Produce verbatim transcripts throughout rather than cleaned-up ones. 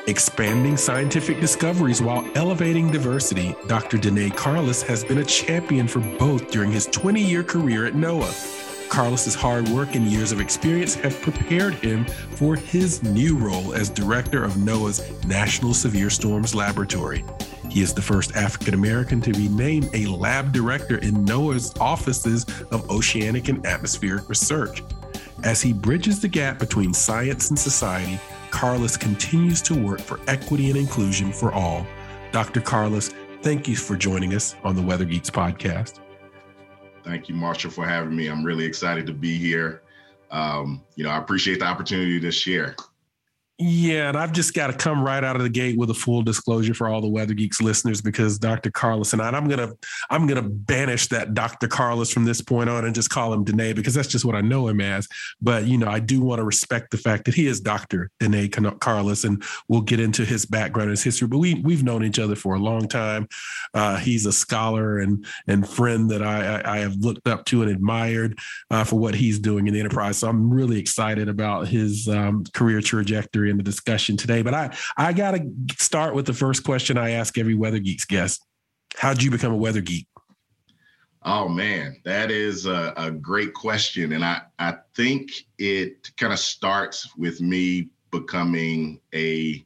Expanding scientific discoveries while elevating diversity, Doctor Dené Carlos has been a champion for both during his twenty-year career at NOAA. Carlos's hard work and years of experience have prepared him for his new role as director of NOAA's National Severe Storms Laboratory. He is the first African American to be named a lab director in NOAA's offices of oceanic and atmospheric research. As he bridges the gap between science and society, Carlos continues to work for equity and inclusion for all. Doctor Carlos, thank you for joining us on the Weather Geeks podcast. Thank you, Marshall, for having me. I'm really excited to be here. Um, you know, I appreciate the opportunity to share. Yeah, and I've just got to come right out of the gate with a full disclosure for all the Weather Geeks listeners, because Doctor Carlos and I, and I'm gonna I'm gonna banish that Doctor Carlos from this point on and just call him Dené, because that's just what I know him as. But you know, I do want to respect the fact that he is Doctor Dené Carlos, and we'll get into his background and his history. But we we've known each other for a long time. Uh, he's a scholar and and friend that I I, I have looked up to and admired uh, for what he's doing in the enterprise. So I'm really excited about his um, career trajectory in the discussion today. But I, I got to start with the first question I ask every Weather Geeks guest. How'd you become a weather geek? Oh, man, that is a, a great question. And I, I think it kind of starts with me becoming a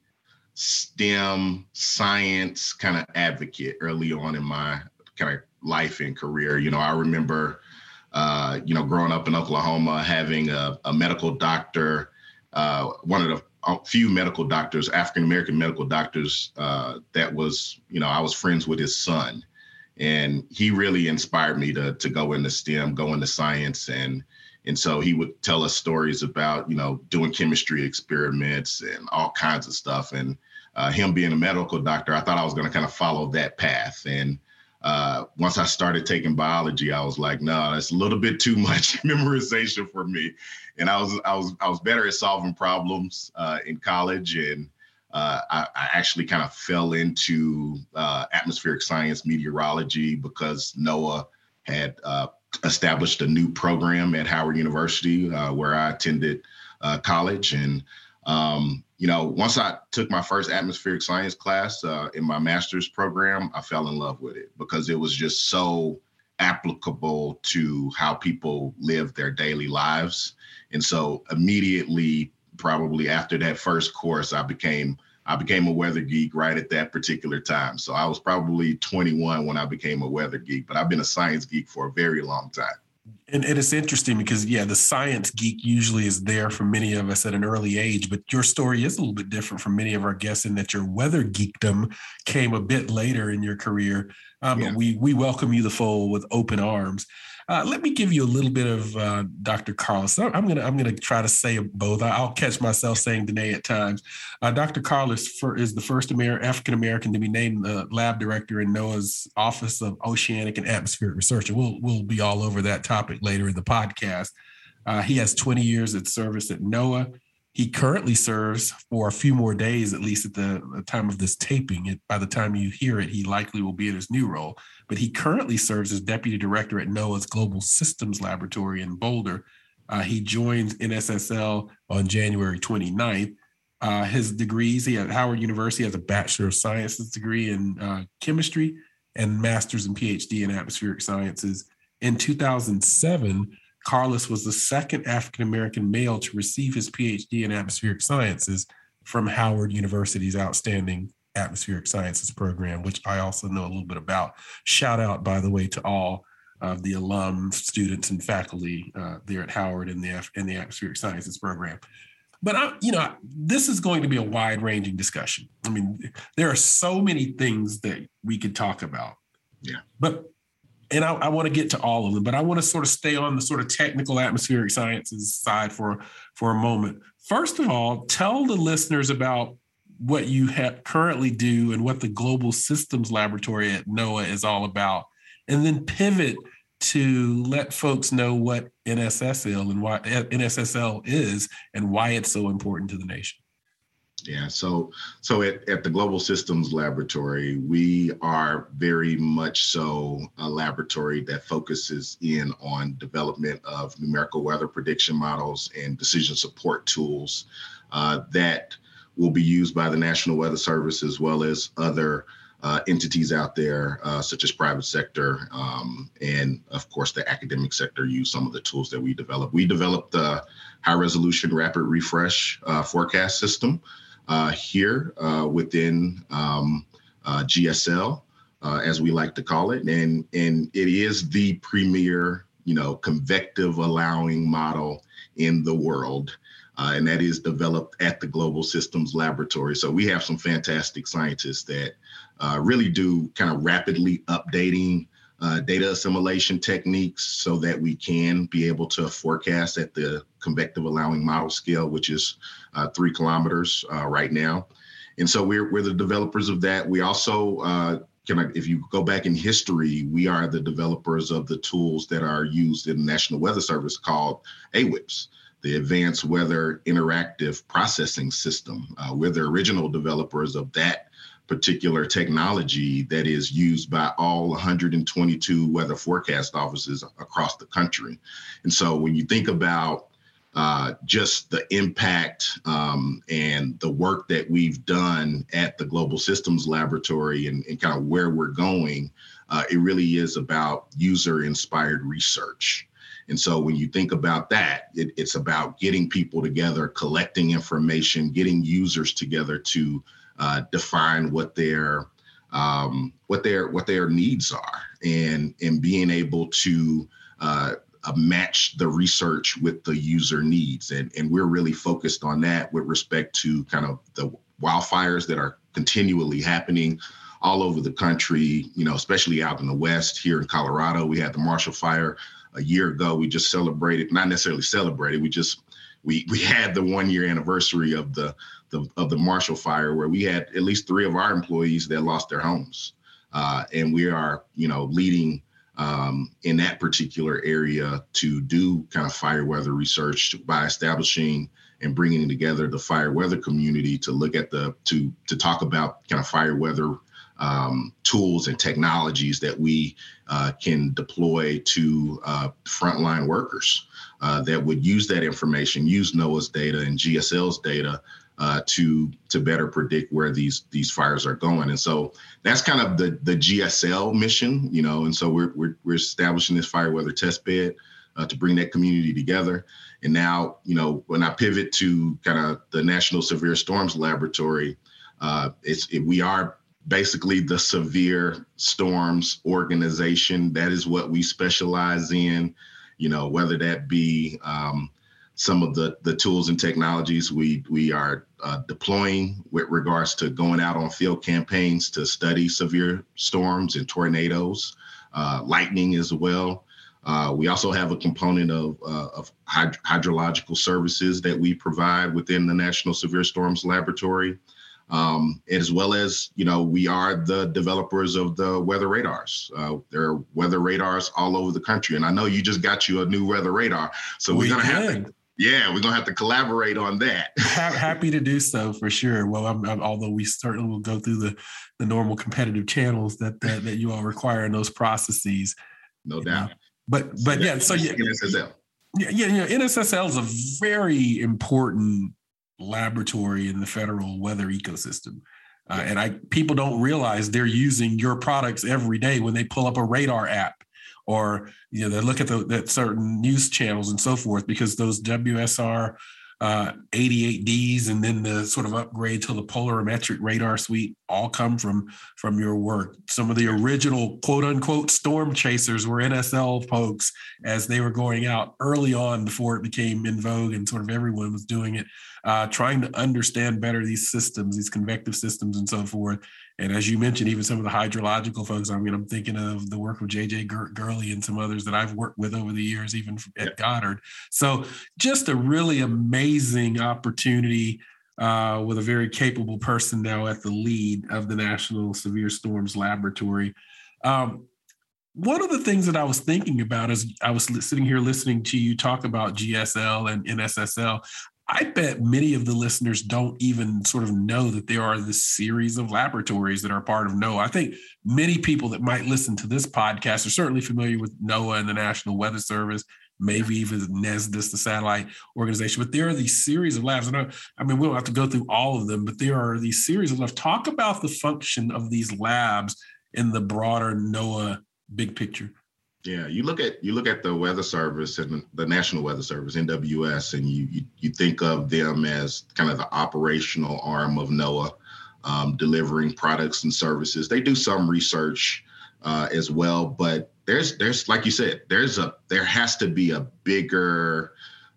STEM science kind of advocate early on in my kind of life and career. You know, I remember, uh, you know, growing up in Oklahoma, having a, a medical doctor, uh, one of the a few medical doctors, African-American medical doctors, uh, that was, you know, I was friends with his son. And he really inspired me to to go into STEM, go into science. And and so he would tell us stories about, you know, doing chemistry experiments and all kinds of stuff. And uh, him being a medical doctor, I thought I was going to kind of follow that path. And uh, once I started taking biology, I was like, no, that's a little bit too much memorization for me. And I was I was I was better at solving problems uh, in college, and uh, I, I actually kind of fell into uh, atmospheric science meteorology because NOAA had uh, established a new program at Howard University uh, where I attended uh, college. And um, you know, once I took my first atmospheric science class uh, in my master's program, I fell in love with it because it was just so applicable to how people live their daily lives. And so immediately, probably after that first course, I became I became a weather geek right at that particular time. So I was probably twenty-one when I became a weather geek, but I've been a science geek for a very long time. And, and it's interesting because, yeah, the science geek usually is there for many of us at an early age, but your story is a little bit different from many of our guests in that your weather geekdom came a bit later in your career. Um, yeah. But we we welcome you the fold with open arms. Uh, let me give you a little bit of uh, Doctor Carlos. I'm gonna I'm gonna try to say both. I'll catch myself saying Dené at times. Uh, Doctor Carlos for, is the first Amer- African American to be named the lab director in NOAA's Office of Oceanic and Atmospheric Research, and we'll we'll be all over that topic later in the podcast. Uh, he has twenty years of service at NOAA. He currently serves for a few more days, at least at the, the time of this taping. It, by the time you hear it, he likely will be in his new role. But he currently serves as deputy director at NOAA's Global Systems Laboratory in Boulder. Uh, he joins N S S L on January twenty-ninth. Uh, his degrees, he at Howard University has a Bachelor of Sciences degree in uh, chemistry and master's and PhD in atmospheric sciences. In two thousand seven, Carlos was the second African-American male to receive his PhD in atmospheric sciences from Howard University's outstanding atmospheric sciences program, which I also know a little bit about. Shout out, by the way, to all of the alum, students, and faculty uh, there at Howard in the in the atmospheric sciences program. But I, you know, this is going to be a wide-ranging discussion. I mean, there are so many things that we could talk about. Yeah. But And I, I want to get to all of them, but I want to sort of stay on the sort of technical atmospheric sciences side for, for a moment. First of all, tell the listeners about what you have currently do and what the Global Systems Laboratory at NOAA is all about, and then pivot to let folks know what N S S L and why N S S L is and why it's so important to the nation. Yeah, so so at, at the Global Systems Laboratory, we are very much so a laboratory that focuses in on development of numerical weather prediction models and decision support tools uh, that will be used by the National Weather Service as well as other uh, entities out there, uh, such as private sector, um, and of course the academic sector use some of the tools that we developed. We developed the high resolution rapid refresh uh, forecast system uh, here uh, within um, uh, G S L, uh, as we like to call it, and and it is the premier, you know, convective allowing model in the world. Uh, and that is developed at the Global Systems Laboratory. So we have some fantastic scientists that uh, really do kind of rapidly updating uh, data assimilation techniques so that we can be able to forecast at the convective allowing model scale, which is uh, three kilometers uh, right now. And so we're, we're the developers of that. We also, uh, can I, if you go back in history, we are the developers of the tools that are used in the National Weather Service called A W I P S. The Advanced Weather Interactive Processing System. Uh, we're the original developers of that particular technology that is used by all one hundred twenty-two weather forecast offices across the country. And so when you think about uh, just the impact um, and the work that we've done at the Global Systems Laboratory and, and kind of where we're going, uh, it really is about user-inspired research. And so when you think about that, it, it's about getting people together, collecting information, getting users together to uh, define what their um, what their what their needs are, and and being able to uh, uh, match the research with the user needs. And and we're really focused on that with respect to kind of the wildfires that are continually happening all over the country. You know, especially out in the West. Here in Colorado, we had the Marshall Fire a year ago. We just celebrated, not necessarily celebrated, we just, we we had the one year anniversary of the, the of the Marshall Fire, where we had at least three of our employees that lost their homes. Uh, and we are, you know, leading um, in that particular area to do kind of fire weather research by establishing and bringing together the fire weather community to look at the, to, to talk about kind of fire weather Um, tools and technologies that we uh, can deploy to uh, frontline workers uh, that would use that information, use NOAA's data and G S L's data uh, to to better predict where these these fires are going. And so that's kind of the the G S L mission, you know. And so we're we're, we're establishing this fire weather test bed uh, to bring that community together. And now, you know, when I pivot to kind of the National Severe Storms Laboratory, uh, it's it, we are basically the severe storms organization. That is what we specialize in, you know, whether that be um, some of the, the tools and technologies we, we are uh, deploying with regards to going out on field campaigns to study severe storms and tornadoes, uh, lightning as well. Uh, we also have a component of, uh, of hyd- hydrological services that we provide within the National Severe Storms Laboratory. Um, as well as, you know, we are the developers of the weather radars. Uh, there are weather radars all over the country. And I know you just got you a new weather radar. So we're we going to have to, yeah, we're going to have to collaborate on that. Happy to do so for sure. Well, I'm, I'm, although we certainly will go through the, the normal competitive channels that, that, that you all require in those processes. No doubt. Know? But, but yeah, so yeah, N S S L. Yeah, yeah, yeah. N S S L is a very important laboratory in the federal weather ecosystem. Uh, and I people don't realize they're using your products every day when they pull up a radar app, or, you know, they look at the at certain news channels and so forth, because those W S R uh, eighty-eight Ds and then the sort of upgrade to the polarimetric radar suite all come from, from your work. Some of the original quote unquote storm chasers were N S L folks as they were going out early on before it became in vogue and sort of everyone was doing it, uh, trying to understand better these systems, these convective systems and so forth. And as you mentioned, even some of the hydrological folks, I mean, I'm thinking of the work of J J Gurley and some others that I've worked with over the years, even at Goddard. So just a really amazing opportunity uh, with a very capable person now at the lead of the National Severe Storms Laboratory. Um, one of the things that I was thinking about as I was sitting here listening to you talk about G S L and N S S L, I bet many of the listeners don't even sort of know that there are this series of laboratories that are part of NOAA. I think many people that might listen to this podcast are certainly familiar with NOAA and the National Weather Service, maybe even NESDIS, the satellite organization. But there are these series of labs. And I, I mean, we don't have to go through all of them, but there are these series of labs. Talk about the function of these labs in the broader NOAA big picture. Yeah, you look at you look at the Weather Service and the National Weather Service, N W S, and you you, you think of them as kind of the operational arm of NOAA, um, delivering products and services. They do some research uh, as well, but there's there's like you said, there's a there has to be a bigger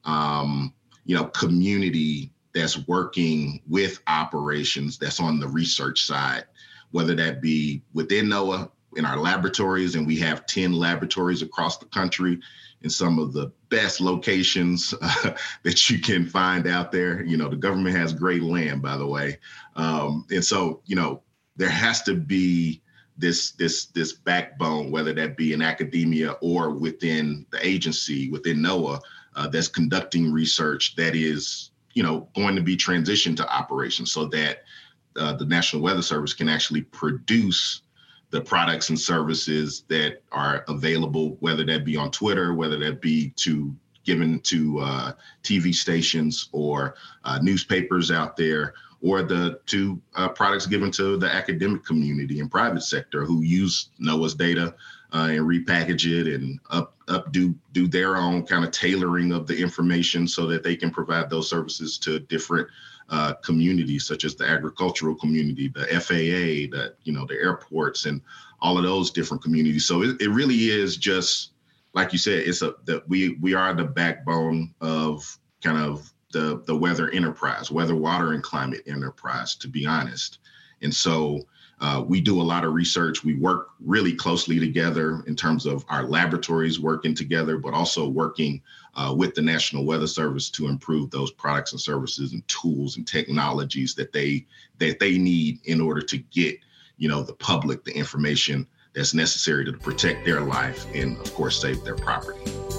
um, you know community that's working with operations that's on the research side, whether that be within NOAA, in our laboratories, and we have ten laboratories across the country in some of the best locations uh, that you can find out there. You know, the government has great land, by the way. Um, and so, you know, there has to be this, this, this backbone, whether that be in academia or within the agency, within NOAA, uh, that's conducting research that is, you know, going to be transitioned to operations so that uh, the National Weather Service can actually produce the products and services that are available, whether that be on Twitter, whether that be to given to uh, T V stations or uh, newspapers out there, or the to uh, products given to the academic community and private sector who use NOAA's data uh, and repackage it and up up do do their own kind of tailoring of the information so that they can provide those services to different Uh, communities, such as the agricultural community, the F A A, the, you know, the airports and all of those different communities. So it, it really is just, like you said, it's a, that we, we are the backbone of kind of the, the weather enterprise, weather, water, and climate enterprise, to be honest. And so uh, we do a lot of research. We work really closely together in terms of our laboratories working together, but also working Uh, with the National Weather Service to improve those products and services and tools and technologies that they that they need in order to get, you know, the public the information that's necessary to protect their life and, of course, save their property.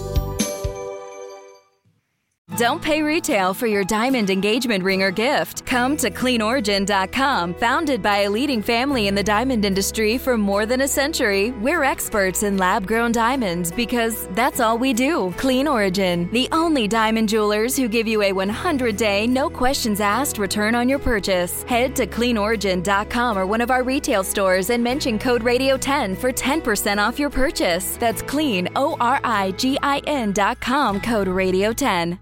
Don't pay retail for your diamond engagement ring or gift. Come to clean origin dot com. Founded by a leading family in the diamond industry for more than a century, we're experts in lab-grown diamonds because that's all we do. Clean Origin, the only diamond jewelers who give you a one hundred day, no questions asked return on your purchase. Head to clean origin dot com or one of our retail stores and mention code radio ten for ten percent off your purchase. That's clean, O R I G I N dot com, code radio ten.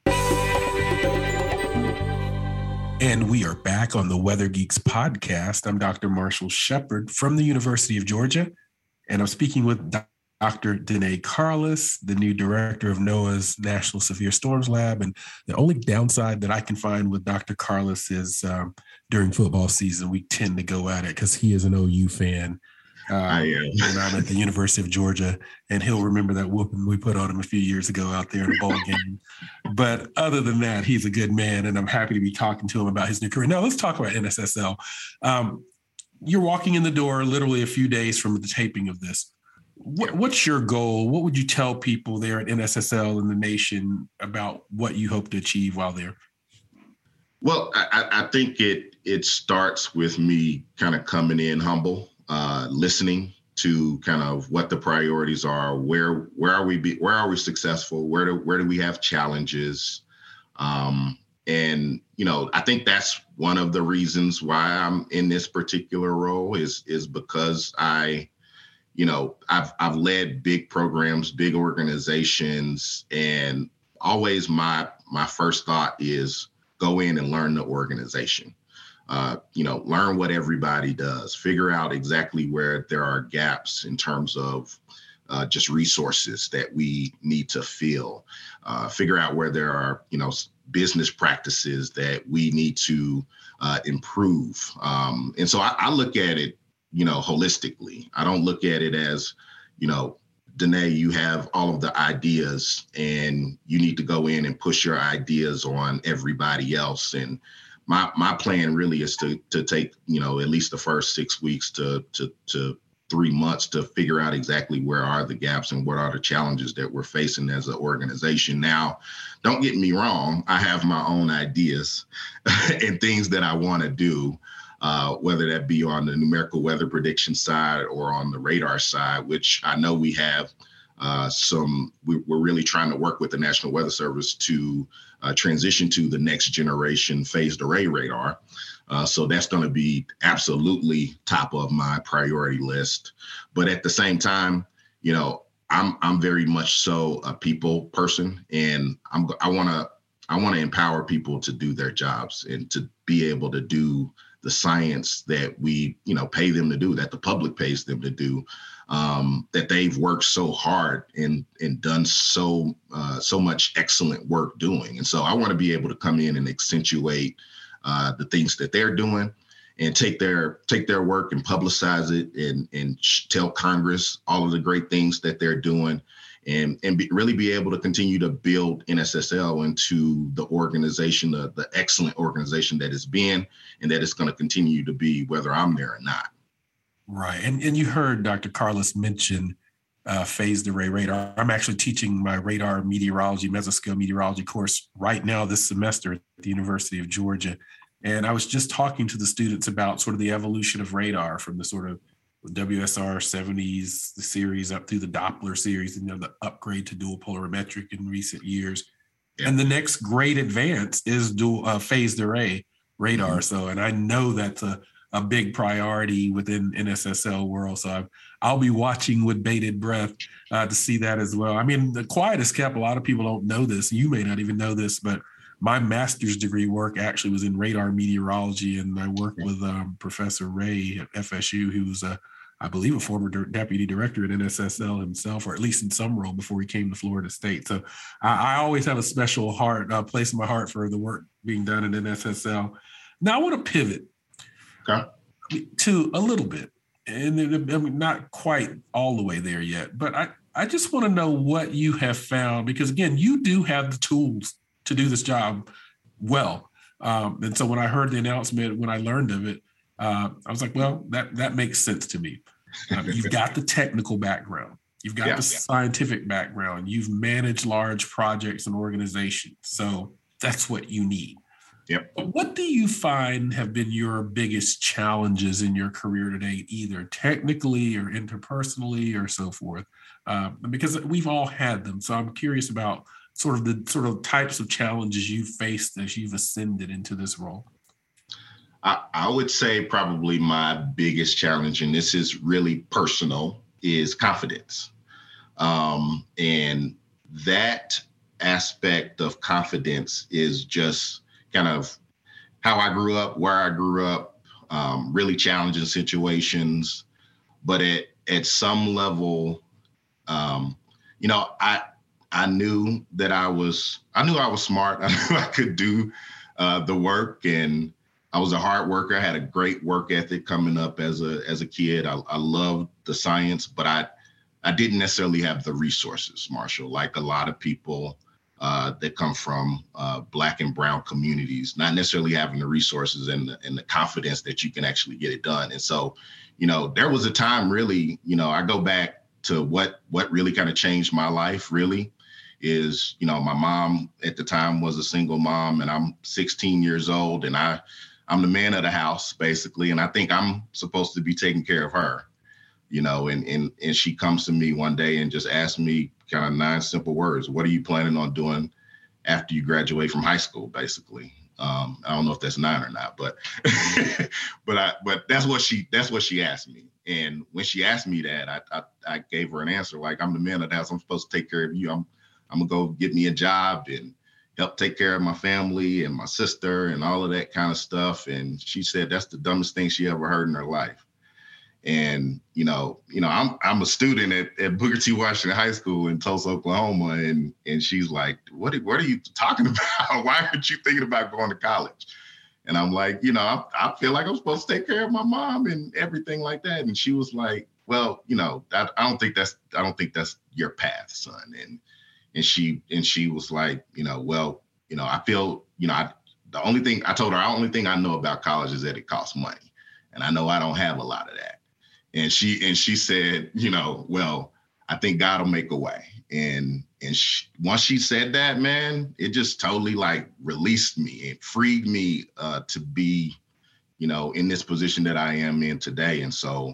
And we are back on the Weather Geeks podcast. I'm Doctor Marshall Shepard from the University of Georgia, and I'm speaking with Doctor Danae Carless, the new director of NOAA's National Severe Storms Lab. And the only downside that I can find with Doctor Carless is um, during football season, we tend to go at it because he is an O U fan. Um, I am. And I'm at the University of Georgia, and he'll remember that whooping we put on him a few years ago out there in a bowl game. But other than that, he's a good man, and I'm happy to be talking to him about his new career. Now, let's talk about N S S L. Um, you're walking in the door literally a few days from the taping of this. What, what's your goal? What would you tell people there at N S S L and the nation about what you hope to achieve while there? Well, I, I think it it starts with me kind of coming in humble. Uh, listening to kind of what the priorities are, where where are we be, where are we successful, where do where do we have challenges, um, and you know I think that's one of the reasons why I'm in this particular role is is because I, you know, I've I've led big programs, big organizations, and always my my first thought is go in and learn the organization. Uh, you know, learn what everybody does, figure out exactly where there are gaps in terms of uh, just resources that we need to fill, uh, figure out where there are, you know, business practices that we need to uh, improve. Um, and so I, I look at it, you know, holistically. I don't look at it as, you know, Danae, you have all of the ideas and you need to go in and push your ideas on everybody else. And My my plan really is to to take, you know, at least the first six weeks to to to three months to figure out exactly where are the gaps and what are the challenges that we're facing as an organization. Now, don't get me wrong, I have my own ideas and things that I want to do, uh, whether that be on the numerical weather prediction side or on the radar side, which I know we have uh, some, we, we're really trying to work with the National Weather Service to uh, transition to the next generation phased array radar. Uh, so that's going to be absolutely top of my priority list. But at the same time, you know, I'm I'm very much so a people person, and I'm I want to I want to empower people to do their jobs and to be able to do the science that we, you know, pay them to do, that the public pays them to do, um, that they've worked so hard and and done so uh, so much excellent work doing. And so I want to be able to come in and accentuate uh, the things that they're doing, and take their take their work and publicize it, and and tell Congress all of the great things that they're doing, and and be, really be able to continue to build N S S L into the organization, the, the excellent organization that it's been, and that it's going to continue to be, whether I'm there or not. Right. And and you heard Doctor Carlos mention uh, phased array radar. I'm actually teaching my radar meteorology, mesoscale meteorology course right now this semester at the University of Georgia. And I was just talking to the students about sort of the evolution of radar from the sort of W S R seventies series up through the Doppler series, and you know, the upgrade to dual polarimetric in recent years. Yeah. And the next great advance is dual uh, phased array radar. Mm-hmm. So, and I know that's a, a big priority within N S S L world. So I've, I'll be watching with bated breath uh, to see that as well. I mean, the quiet is kept. A lot of people don't know this. You may not even know this, but my master's degree work actually was in radar meteorology, and I worked with um, Professor Ray at F S U, who was, a, I believe, a former de- deputy director at N S S L himself, or at least in some role before he came to Florida State. So I, I always have a special heart, uh, place in my heart for the work being done at N S S L. Now I want to pivot okay. to a little bit, and I mean, not quite all the way there yet, but I, I just want to know what you have found, because again, you do have the tools to do this job well. Um, and so when I heard the announcement, when I learned of it, uh, I was like, well, that that makes sense to me. Um, you've got the technical background. You've got yeah, the yeah. scientific background. You've managed large projects and organizations. So that's what you need. Yep. But what do you find have been your biggest challenges in your career to date, either technically or interpersonally or so forth? Uh, because we've all had them. So I'm curious about sort of the sort of types of challenges you faced as you've ascended into this role. I, I would say probably my biggest challenge, and this is really personal, is confidence. Um, and that aspect of confidence is just kind of how I grew up, where I grew up, um, really challenging situations. But at, at some level, um, you know, I, I knew that I was, I knew I was smart. I knew I could do uh, the work, and I was a hard worker. I had a great work ethic coming up as a as a kid. I, I loved the science, but I I didn't necessarily have the resources, Marshall, like a lot of people uh, that come from uh, Black and brown communities, not necessarily having the resources and the, and the confidence that you can actually get it done. And so, you know, there was a time really, you know, I go back to what what really kind of changed my life really. Is, you know, my mom at the time was a single mom, and I'm sixteen years old, and I, I'm the man of the house, basically. And I think I'm supposed to be taking care of her, you know, and, and, and she comes to me one day and just asks me kind of nine simple words. What are you planning on doing after you graduate from high school, basically? Um, I don't know if that's nine or not, but, but I, but that's what she, that's what she asked me. And when she asked me that, I, I, I gave her an answer. Like, I'm the man of the house. I'm supposed to take care of you. I'm, I'm gonna go get me a job and help take care of my family and my sister and all of that kind of stuff. And she said that's the dumbest thing she ever heard in her life. And, you know, you know, I'm I'm a student at, at Booker T. Washington High School in Tulsa, Oklahoma. And and she's like, what, what are you talking about? Why aren't you thinking about going to college? And I'm like, you know, I, I feel like I'm supposed to take care of my mom and everything like that. And she was like, well, you know, I, I don't think that's I don't think that's your path, son. And And she and she was like, you know, well, you know, I feel, you know, I, the only thing I told her, the only thing I know about college is that it costs money. And I know I don't have a lot of that. And she and she said, you know, well, I think God will make a way. And and she, once she said that, man, it just totally like released me. It freed me uh, to be, you know, in this position that I am in today. And so,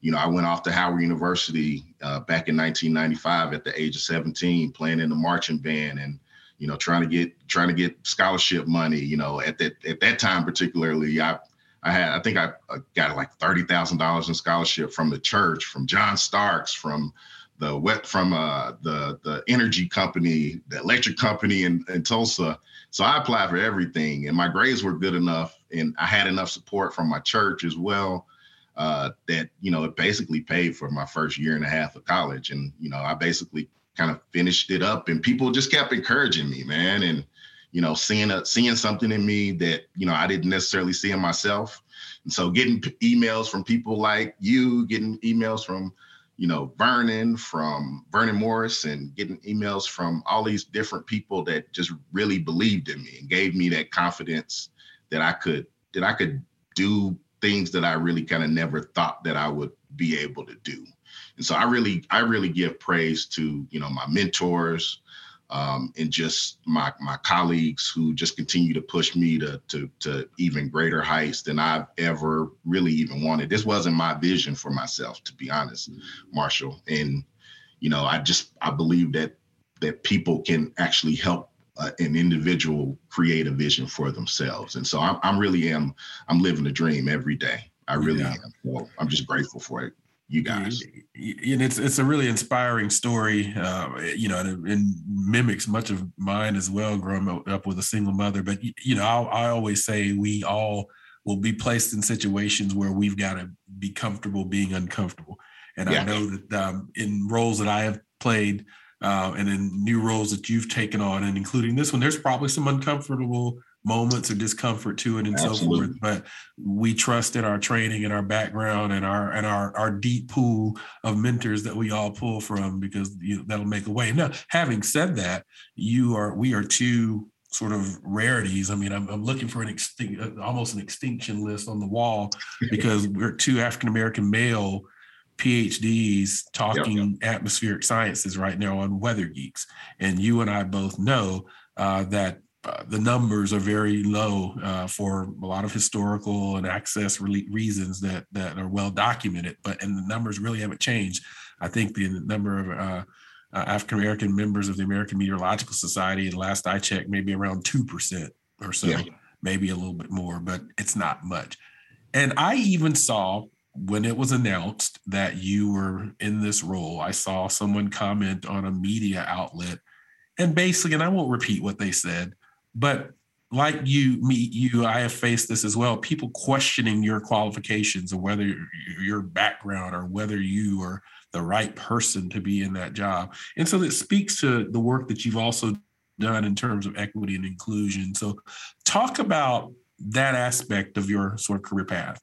you know, I went off to Howard University uh, back in nineteen ninety-five at the age of seventeen, playing in the marching band and, you know, trying to get trying to get scholarship money. You know, at that at that time particularly, I I had I think I got like thirty thousand dollars in scholarship from the church, from John Starks, from the wet from uh, the the energy company, the electric company in, in Tulsa. So I applied for everything, and my grades were good enough, and I had enough support from my church as well uh, that, you know, it basically paid for my first year and a half of college. And, you know, I basically kind of finished it up, and people just kept encouraging me, man. And, you know, seeing a, seeing something in me that, you know, I didn't necessarily see in myself. And so getting p- emails from people like you, getting emails from, you know, Vernon, from Vernon Morris, and getting emails from all these different people that just really believed in me and gave me that confidence that I could, that I could do things that I really kind of never thought that I would be able to do. And so I really, I really give praise to, you know, my mentors, um, and just my my colleagues who just continue to push me to, to, to even greater heights than I've ever really even wanted. This wasn't my vision for myself, to be honest, Marshall. And, you know, I just, I believe that, that people can actually help uh, an individual create a vision for themselves. And so I'm, I'm really am, I'm living the dream every day. I really yeah. am. So I'm just grateful for it. You guys. And it's it's a really inspiring story, uh, you know, and, and mimics much of mine as well, growing up with a single mother. But, you know, I, I always say we all will be placed in situations where we've got to be comfortable being uncomfortable. And yeah. I know that um, in roles that I have played uh, and in new roles that you've taken on, and including this one, there's probably some uncomfortable moments of discomfort to it and Absolutely. So forth, but we trust in our training and our background and our and our our deep pool of mentors that we all pull from, because you, that'll make a way. Now, having said that, you are we are two sort of rarities. I mean, I'm, I'm looking for an extinct, almost an extinction list on the wall, because we're two African-American male P H Ds talking yep, yep. atmospheric sciences right now on Weather Geeks, and you and I both know uh, that. Uh, the numbers are very low uh, for a lot of historical and access re- reasons that that are well documented, but and the numbers really haven't changed. I think the number of uh, uh, African-American members of the American Meteorological Society, and last I checked, maybe around two percent or so, yeah. maybe a little bit more, but it's not much. And I even saw, when it was announced that you were in this role, I saw someone comment on a media outlet, and basically, and I won't repeat what they said, but like you, me, you, I have faced this as well. People questioning your qualifications, or whether your background, or whether you are the right person to be in that job. And so that speaks to the work that you've also done in terms of equity and inclusion. So talk about that aspect of your sort of career path.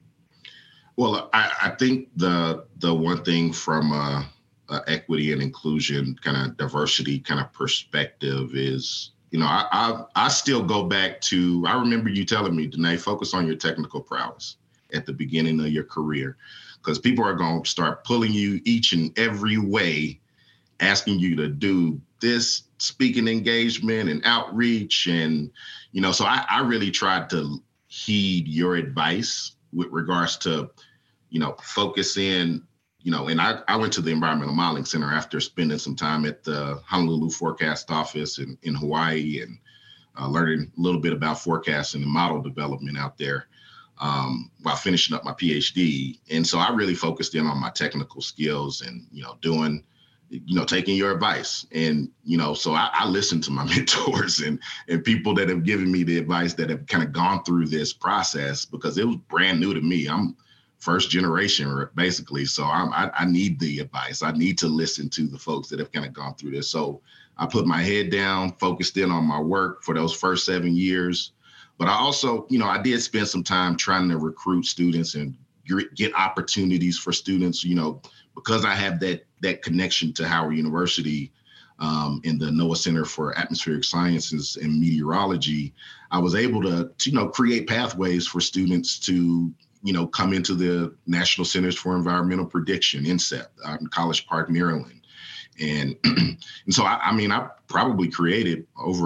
Well, I, I think the the one thing from uh, uh, equity and inclusion, kind of diversity kind of perspective is, you know, I, I I still go back to, I remember you telling me, Danae, focus on your technical prowess at the beginning of your career, because people are going to start pulling you each and every way, asking you to do this speaking engagement and outreach. And, you know, so I, I really tried to heed your advice with regards to, you know, focus in. You know, and I, I went to the Environmental Modeling Center after spending some time at the Honolulu Forecast Office in, in Hawaii, and uh, learning a little bit about forecasting and model development out there um, while finishing up my P H D. And so I really focused in on my technical skills and, you know, doing, you know, taking your advice. And, you know, so I, I listened to my mentors and, and people that have given me the advice, that have kind of gone through this process, because it was brand new to me. I'm first generation, basically. So I'm, I, I need the advice. I need to listen to the folks that have kind of gone through this. So I put my head down, focused in on my work for those first seven years. But I also, you know, I did spend some time trying to recruit students and get opportunities for students, you know, because I have that that connection to Howard University um, and the NOAA Center for Atmospheric Sciences and Meteorology. I was able to, to, you know, create pathways for students to, you know, come into the National Centers for Environmental Prediction, N C E P, out in College Park, Maryland. And, and so, I, I mean, I probably created over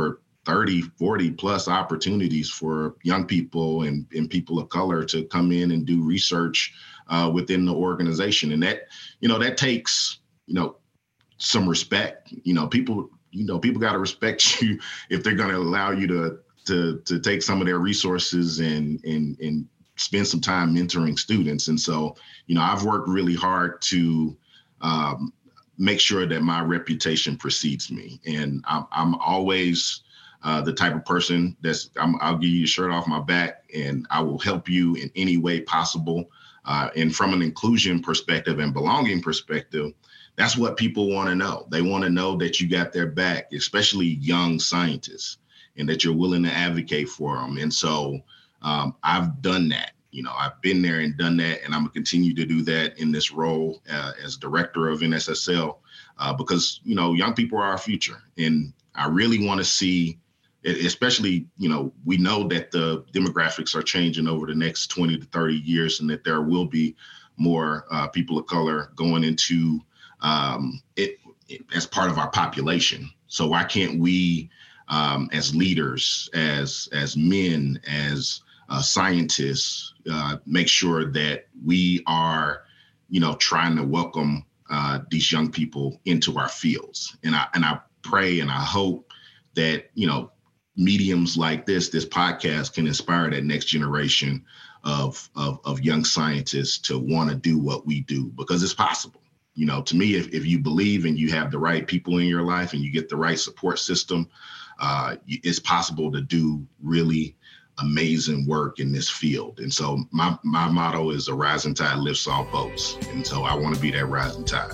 thirty, forty plus opportunities for young people and, and people of color to come in and do research uh, within the organization. And that, you know, that takes, you know, some respect. You know, people, you know, people got to respect you if they're going to allow you to, to, to take some of their resources and, and, and spend some time mentoring students. And so, you know, I've worked really hard to um, make sure that my reputation precedes me. And I'm, I'm always uh, the type of person that's, I'm, I'll give you a shirt off my back and I will help you in any way possible. Uh, and from an inclusion perspective and belonging perspective, that's what people want to know. They want to know that you got their back, especially young scientists, and that you're willing to advocate for them. And so um, I've done that. You know, I've been there and done that, and I'm gonna continue to do that in this role uh, as director of N S S L uh, because, you know, young people are our future. And I really want to see, especially, you know, we know that the demographics are changing over the next twenty to thirty years and that there will be more uh, people of color going into um, it, it as part of our population. So why can't we, um, as leaders, as as men, as uh, scientists, uh, make sure that we are, you know, trying to welcome uh, these young people into our fields? And I and I pray and I hope that, you know, mediums like this, this podcast can inspire that next generation of of, of young scientists to want to do what we do, because it's possible. You know, to me, if, if you believe and you have the right people in your life and you get the right support system, uh, it's possible to do really amazing work in this field. And so my, my motto is a rising tide lifts all boats. And so I want to be that rising tide.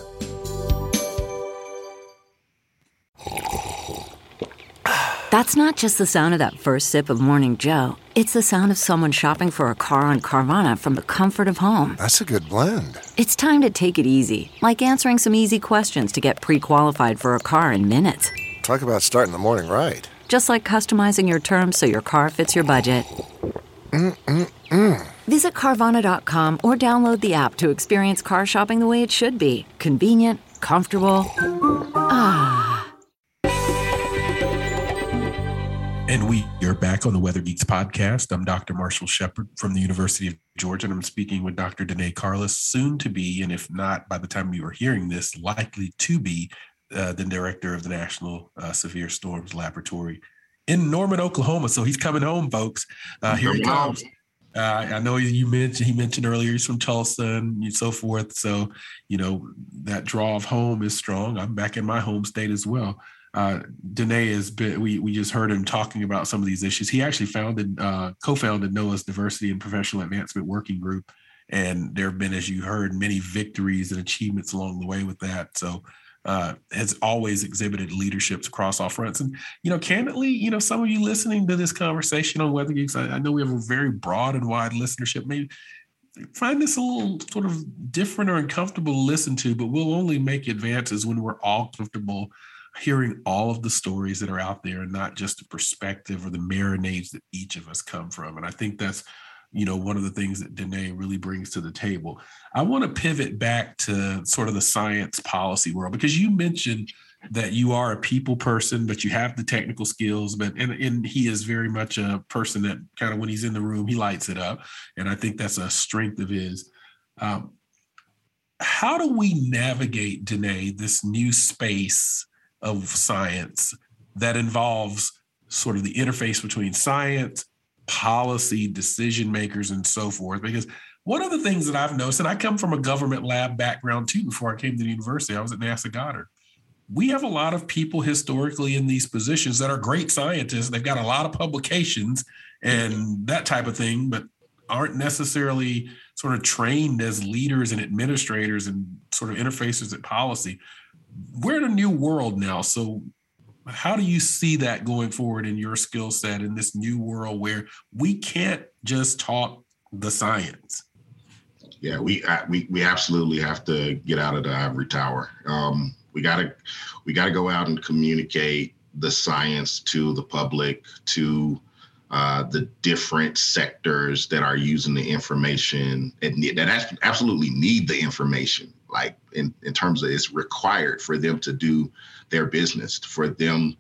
That's not just the sound of that first sip of Morning Joe. It's the sound of someone shopping for a car on Carvana from the comfort of home. That's a good blend. It's time to take it easy, like answering some easy questions to get pre-qualified for a car in minutes. Talk about starting the morning right. Just like customizing your terms so your car fits your budget. Mm-mm-mm. Visit Carvana dot com or download the app to experience car shopping the way it should be. Convenient, comfortable. Ah. And we are back on the Weather Geeks podcast. I'm Doctor Marshall Shepard from the University of Georgia, and I'm speaking with Doctor Danae Carless, soon to be, and if not by the time you are hearing this, likely to be uh, the director of the National uh, Severe Storms Laboratory in Norman, Oklahoma. So he's coming home, folks. Uh, here he comes. Uh, I know you mentioned, he mentioned earlier he's from Tulsa and so forth. So, you know, that draw of home is strong. I'm back in my home state as well. Uh, Danae has been, we, we just heard him talking about some of these issues. He actually founded, uh, co-founded NOAA's Diversity and Professional Advancement Working Group. And there have been, as you heard, many victories and achievements along the way with that. So uh, has always exhibited leaderships across all fronts. And, you know, candidly, you know, some of you listening to this conversation on Weather Geeks, I, I know we have a very broad and wide listenership. Maybe find this a little sort of different or uncomfortable to listen to, but we'll only make advances when we're all comfortable hearing all of the stories that are out there and not just the perspective or the marinades that each of us come from. And I think that's, you know, one of the things that Danae really brings to the table. I want to pivot back to sort of the science policy world, because you mentioned that you are a people person, but you have the technical skills, but, and, and he is very much a person that kind of, when he's in the room, he lights it up. And I think that's a strength of his. Um, how do we navigate, Danae, this new space of science that involves sort of the interface between science, policy, decision makers, and so forth? Because one of the things that I've noticed, and I come from a government lab background too, before I came to the university, I was at NASA Goddard. We have a lot of people historically in these positions that are great scientists. They've got a lot of publications and that type of thing, but aren't necessarily sort of trained as leaders and administrators and sort of interfaces at policy. We're in a new world now. So how do you see that going forward in your skill set in this new world where we can't just talk the science? Yeah, we we we absolutely have to get out of the ivory tower. Um, we gotta we gotta go out and communicate the science to the public, to uh, the different sectors that are using the information and that absolutely need the information. Like in, in terms of it's required for them to do their business, for them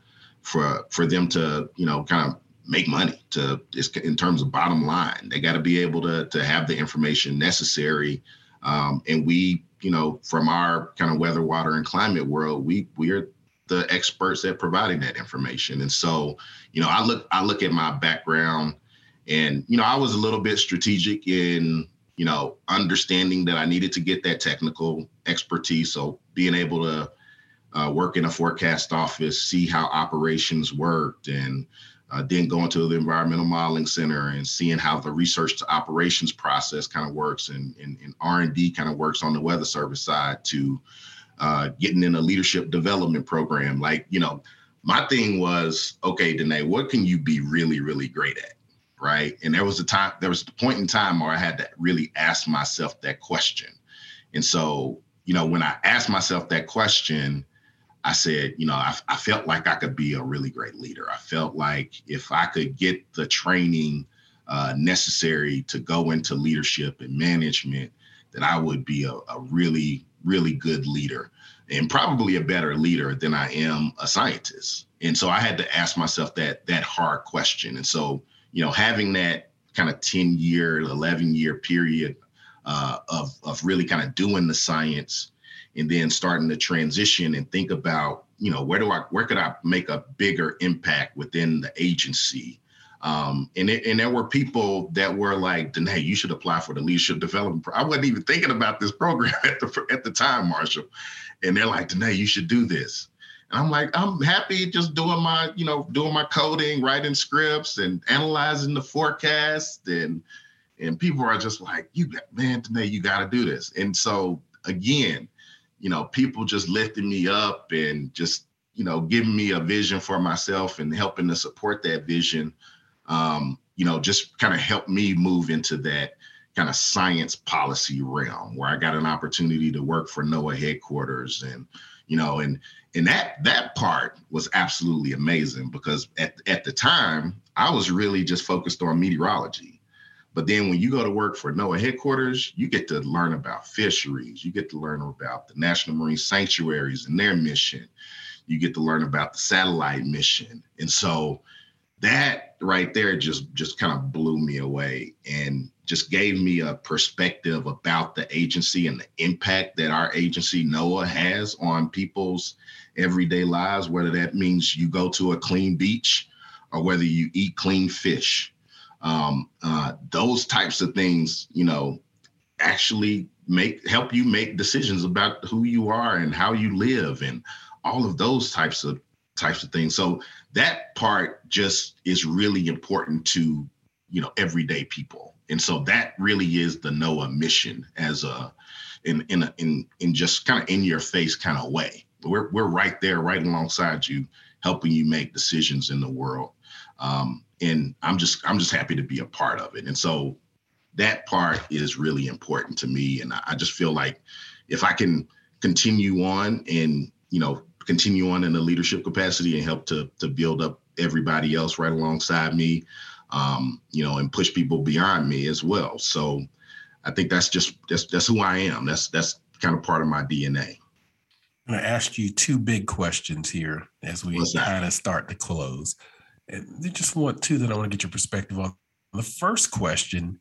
for for them to, you know, kind of make money to in terms of bottom line. They got to be able to to have the information necessary. Um, and we, you know, from our kind of weather, water, and climate world, we we're the experts at providing that information. And so, you know, I look I look at my background, and, you know, I was a little bit strategic in, you know, understanding that I needed to get that technical expertise. So being able to uh, work in a forecast office, see how operations worked, and uh, then going to the Environmental Modeling Center and seeing how the research to operations process kind of works, and, and, and R and D kind of works on the Weather Service side, to uh, getting in a leadership development program. Like, you know, my thing was, okay, Danae, what can you be really, really great at? Right. And there was a time, there was a point in time where I had to really ask myself that question. And so, you know, when I asked myself that question, I said, you know, I, I felt like I could be a really great leader. I felt like if I could get the training uh, necessary to go into leadership and management, that I would be a, a really, really good leader, and probably a better leader than I am a scientist. And so I had to ask myself that that hard question. And so, you know, having that kind of ten year, eleven year period uh, of, of really kind of doing the science, and then starting to transition and think about, you know, where do I, where could I make a bigger impact within the agency? Um, and, it, and there were people that were like, Danae, you should apply for the leadership development. Pro-. I wasn't even thinking about this program at the, at the time, Marshall. And they're like, Danae, you should do this. I'm like, I'm happy just doing my, you know, doing my coding, writing scripts and analyzing the forecast. And and people are just like, you man, Danae, you got to do this. And so, again, you know, people just lifting me up and just, you know, giving me a vision for myself and helping to support that vision, um, you know, just kind of helped me move into that kind of science policy realm, where I got an opportunity to work for NOAA headquarters. And, you know, and And that that part was absolutely amazing, because at, at the time, I was really just focused on meteorology. But then when you go to work for NOAA headquarters, you get to learn about fisheries. You get to learn about the National Marine Sanctuaries and their mission. You get to learn about the satellite mission. And so that right there just, just kind of blew me away, and just gave me a perspective about the agency and the impact that our agency, NOAA, has on people's everyday lives, whether that means you go to a clean beach or whether you eat clean fish. Um, uh, those types of things, you know, actually make help you make decisions about who you are and how you live, and all of those types of types of things. So that part just is really important to, you know, everyday people. And so that really is the NOAA mission, as a in in a, in in just kind of in your face kind of way. We're we're right there, right alongside you, helping you make decisions in the world. Um, and I'm just I'm just happy to be a part of it. And so that part is really important to me. And I just feel like if I can continue on and, you know, continue on in the leadership capacity and help to to build up everybody else right alongside me, um, you know, and push people beyond me as well. So I think that's just that's that's who I am. That's that's kind of part of my D N A. I'm going to ask you two big questions here as we kind of start to close. And I just want two that I want to get your perspective on. The first question,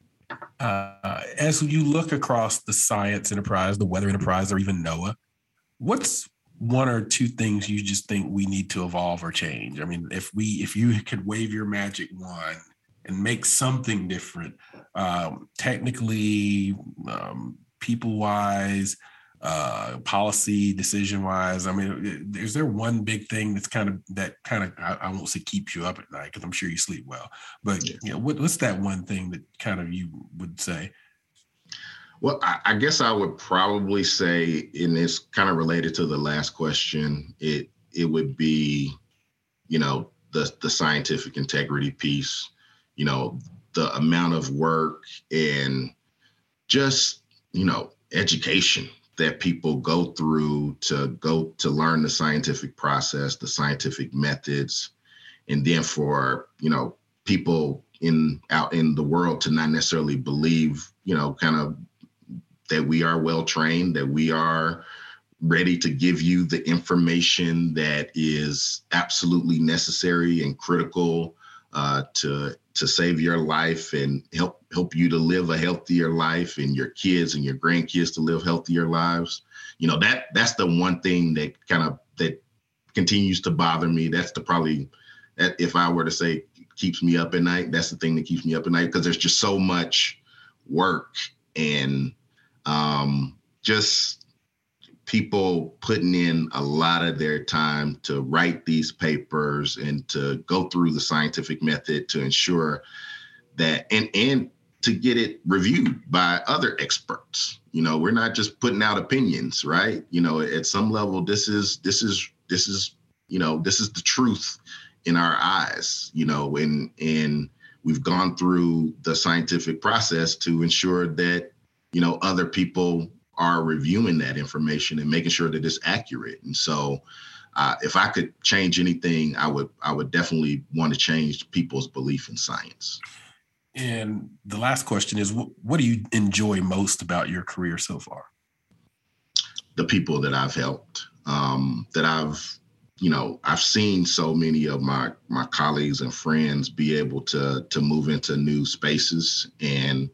uh, as you look across the science enterprise, the weather enterprise, or even NOAA, what's one or two things you just think we need to evolve or change? I mean, if we, if you could wave your magic wand and make something different, um, technically, um, people-wise, uh, policy, decision-wise, I mean, is there one big thing that's kind of, that kind of, I, I won't say keeps you up at night, because I'm sure you sleep well, but yeah. you know, what, what's that one thing that kind of you would say? Well, I, I guess I would probably say, and it's kind of related to the last question, it it would be, you know, the the scientific integrity piece, you know, the amount of work and just, you know, education that people go through to go to learn the scientific process, the scientific methods, and then for, you know, people in out in the world to not necessarily believe, you know, kind of that we are well trained, that we are ready to give you the information that is absolutely necessary and critical uh, to to save your life and help help you to live a healthier life, and your kids and your grandkids to live healthier lives. You know, that that's the one thing that kind of that continues to bother me. That's the probably that if I were to say keeps me up at night, that's the thing that keeps me up at night, because there's just so much work and um, just people putting in a lot of their time to write these papers and to go through the scientific method to ensure that and and to get it reviewed by other experts. You know, we're not just putting out opinions, right? You know, at some level, this is this is this is you know this is the truth in our eyes. You know, and and we've gone through the scientific process to ensure that you know other people are reviewing that information and making sure that it's accurate. And so, uh, if I could change anything, I would I would definitely want to change people's belief in science. And the last question is, what do you enjoy most about your career so far? The people that I've helped, um, that I've, you know, I've seen so many of my my colleagues and friends be able to to move into new spaces and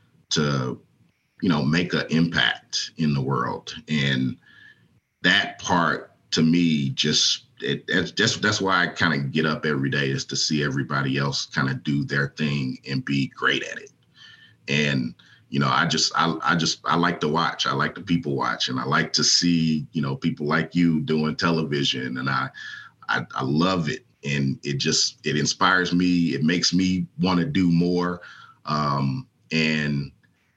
to, you know, make an impact in the world. And that part to me just It, that's that's why I kind of get up every day, is to see everybody else kind of do their thing and be great at it. And you know, I just I I just I like to watch. I like to people watch, and I like to see you know people like you doing television, and I I, I love it, and it just it inspires me. It makes me want to do more, um, and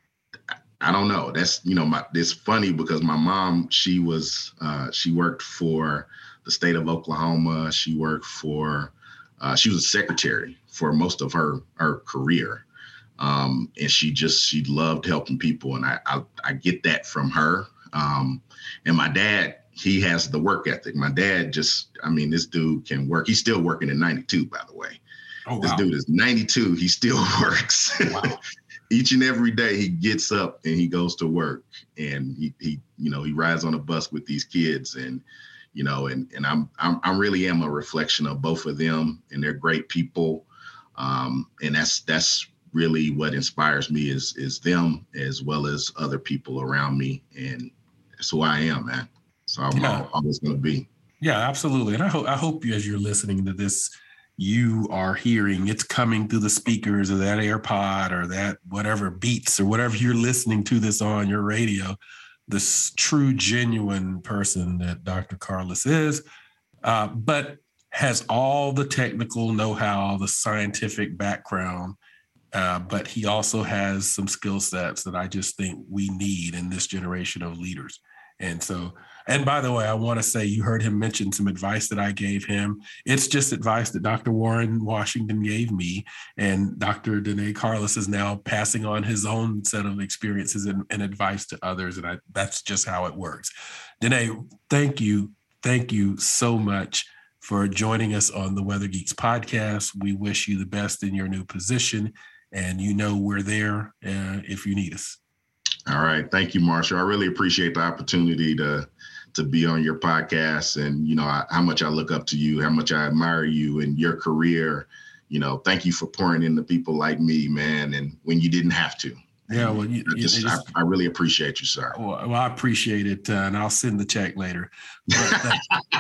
I don't know. That's you know, my it's funny because my mom she was uh, she worked for the state of Oklahoma. She worked for, uh, she was a secretary for most of her, her career. Um, and she just, she loved helping people. And I, I, I get that from her. Um, and my dad, he has the work ethic. My dad just, I mean, this dude can work. He's still working in ninety-two, by the way. Oh, wow. This dude is ninety-two. He still works. Wow. Each and every day he gets up and he goes to work, and he, he, you know, he rides on a bus with these kids, and, you know, and, and I'm, I'm, I really am a reflection of both of them, and they're great people. Um, and that's, that's really what inspires me is, is them as well as other people around me. And that's who I am, man. So I'm yeah. always going to be. Yeah, absolutely. And I hope, I hope you, as you're listening to this, you are hearing it's coming through the speakers or that AirPod or that whatever Beats or whatever you're listening to this on your radio, this true, genuine person that Doctor Carlos is, uh, but has all the technical know-how, the scientific background, uh, but he also has some skill sets that I just think we need in this generation of leaders. And so, and by the way, I want to say you heard him mention some advice that I gave him. It's just advice that Doctor Warren Washington gave me, and Doctor Dené Carlos is now passing on his own set of experiences and, and advice to others. And I, that's just how it works. Dené, thank you. Thank you so much for joining us on the Weather Geeks podcast. We wish you the best in your new position, and you know we're there uh, if you need us. All right. Thank you, Marshall. I really appreciate the opportunity to to be on your podcast, and, you know, I, how much I look up to you, how much I admire you and your career. You know, thank you for pouring into people like me, man. And when you didn't have to. Yeah, well, you, I, just, just, I, I really appreciate you, sir. Well, well I appreciate it. Uh, and I'll send the check later. But,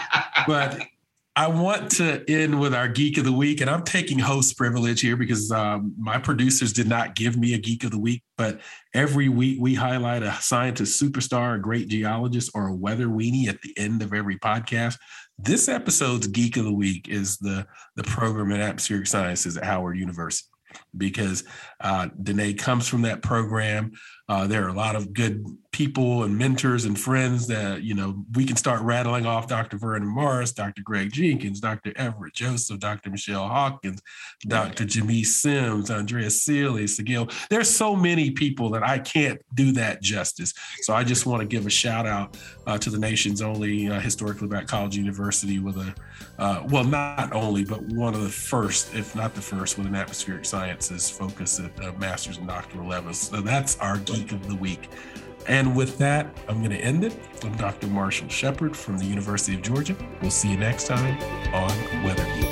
but I want to end with our Geek of the Week, and I'm taking host privilege here because um, my producers did not give me a Geek of the Week, but every week we highlight a scientist superstar, a great geologist, or a weather weenie at the end of every podcast. This episode's Geek of the Week is the, the program in atmospheric sciences at Howard University, because uh, Dené comes from that program. Uh, there are a lot of good people and mentors and friends that, you know, we can start rattling off: Doctor Vernon Morris, Doctor Greg Jenkins, Doctor Everett Joseph, Doctor Michelle Hawkins, Doctor Jameis Sims, Andrea Sealy, Sigil. There's so many people that I can't do that justice. So I just want to give a shout out uh, to the nation's only uh, historically black college university with a, uh, well, not only, but one of the first, if not the first, with an atmospheric sciences focus at uh, master's and doctoral levels. So that's our Geek of the Week. And with that, I'm going to end it. I'm Doctor Marshall Shepard from the University of Georgia. We'll see you next time on Weather Geek.